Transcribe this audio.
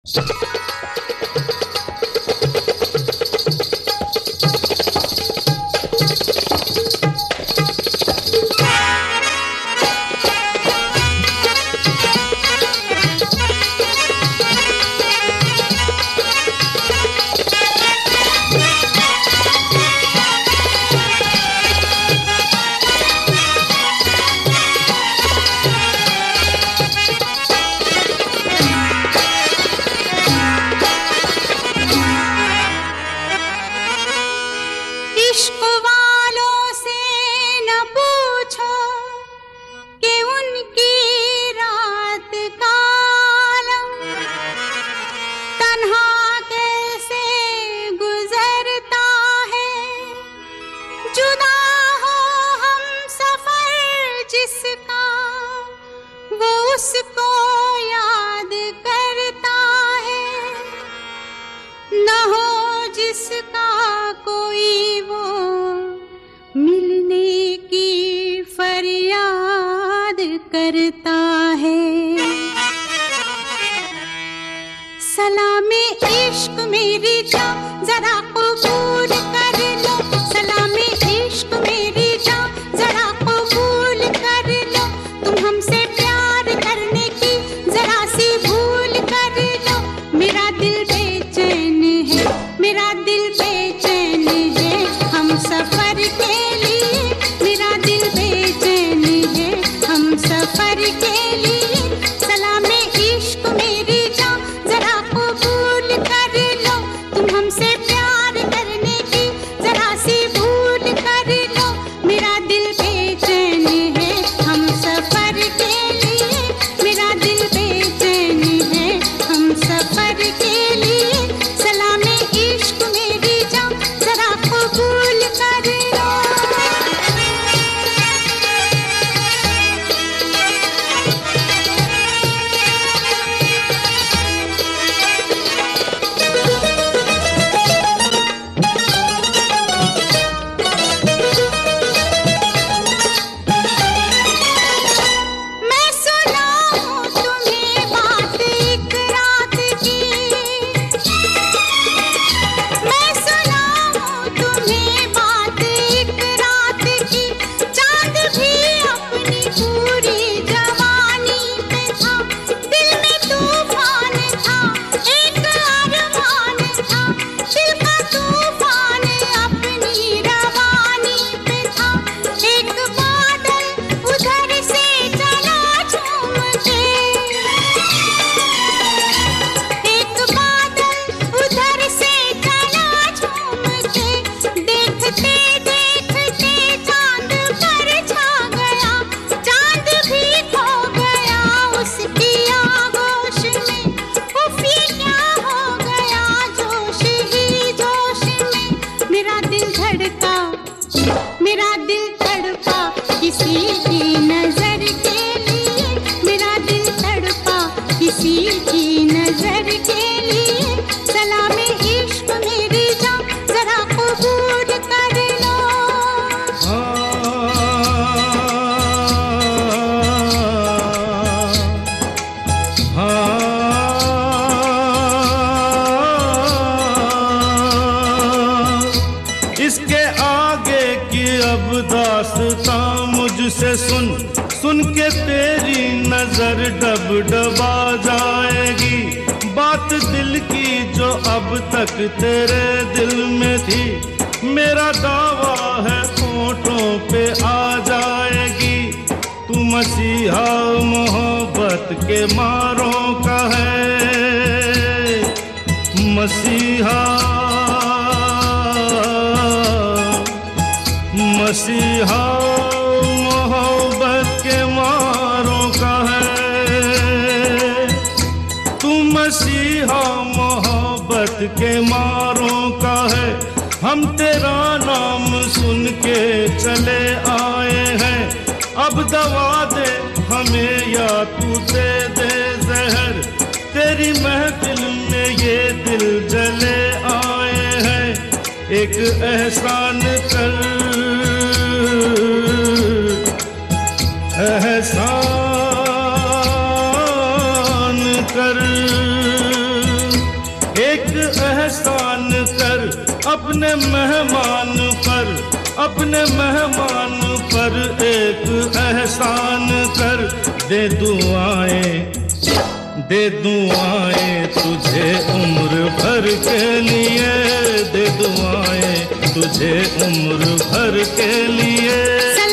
उसको याद करता है, न हो जिसका कोई वो मिलने की फरियाद करता है। सलामे इश्क मेरी जान जरा कबूल कर लो, सलामे इश्क मेरी जान जरा कबूल कर लो, तुम हमसे प्यार करने की जरा सी भूल कर लो। मेरा दिल बेचैन है, मेरा दिल बेचैन है हम सफर के लिए, मेरा दिल बेचैन है हम सफर के लिए। सलामे इश्क मेरी जान जरा कबूल कर लो, तुम हमसे प्यार करने की जरा सी भूल कर लो। मेरा दिल बेचैन है हम सफर के लिए, मेरा दिल बेचैन है हम सफर के लिए। सलामे इश्क मेरी जान जरा कबूल कर लो। मैं सुनाऊं तुम्हें बात एक रात की, मैं सुनाऊं तुम्हें बात एक रात की। चांद भी अपनी पूरी जवानी पे था, दिल में तूफान था, एक अरमान था, दिल का तूफान अपनी रवानी पे था। एक बादल उधर से चला झूम के, एक बादल उधर से चला झूम के, देखते देखते चांद पर छा गया, चांद भी खो गया उसकी आगोश में। उफ ये क्या हो गया जोश ही जोश में। मेरा दिल धड़का, मेरा दिल तड़पा किसी की नजर के लिए, मेरा दिल तड़पा किसी की नजर के लिए। सलामे इश्क मेरी जान जरा कबूल कर लो। इसके आगे की अब दास्तां मुझसे सुन, सुन के तेरी नजर डब डबा जाएगी। बात दिल की जो अब तक तेरे दिल में थी, मेरा दावा है होठों पे आ जाएगी। तू मसीहा मोहब्बत के मारों का है, मसीहा मसीहा मोहब्बत के मारों का है। तू मसीहा मोहब्बत के मारों का है। हम तेरा नाम सुन के चले आए हैं, अब दवा दे हमें या तू दे दे जहर। तेरी महफिल में ये दिल जले आए हैं, एक एहसान कर, एहसान कर। एहसान कर अपने मेहमान पर, अपने मेहमान पर एक एहसान कर। दे दुआएं तुझे उम्र भर के लिए, दे दुआएं तुझे उम्र भर के लिए।